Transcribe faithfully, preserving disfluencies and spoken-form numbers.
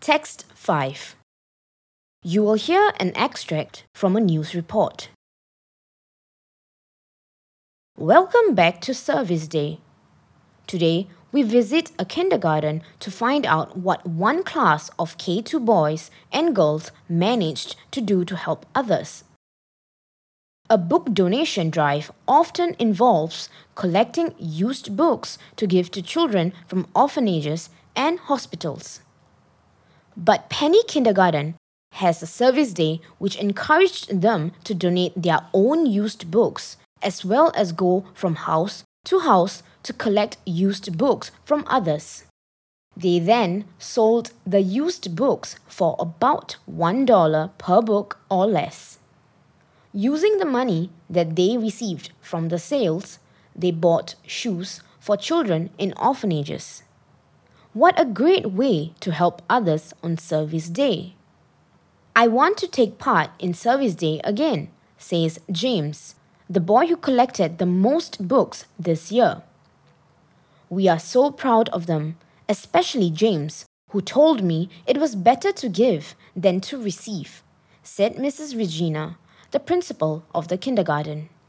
Text five. You will hear an extract from a news report. Welcome back to Service Day. Today, we visit a kindergarten to find out what one class of K two boys and girls managed to do to help others. A book donation drive often involves collecting used books to give to children from orphanages and hospitals. But Penny Kindergarten has a service day which encouraged them to donate their own used books, as well as go from house to house to collect used books from others. They then sold the used books for about one dollar per book or less. Using the money that they received from the sales, they bought shoes for children in orphanages. What a great way to help others on Service Day. I want to take part in Service Day again, says James, the boy who collected the most books this year. We are so proud of them, especially James, who told me it was better to give than to receive, said Missus Regina, the principal of the kindergarten.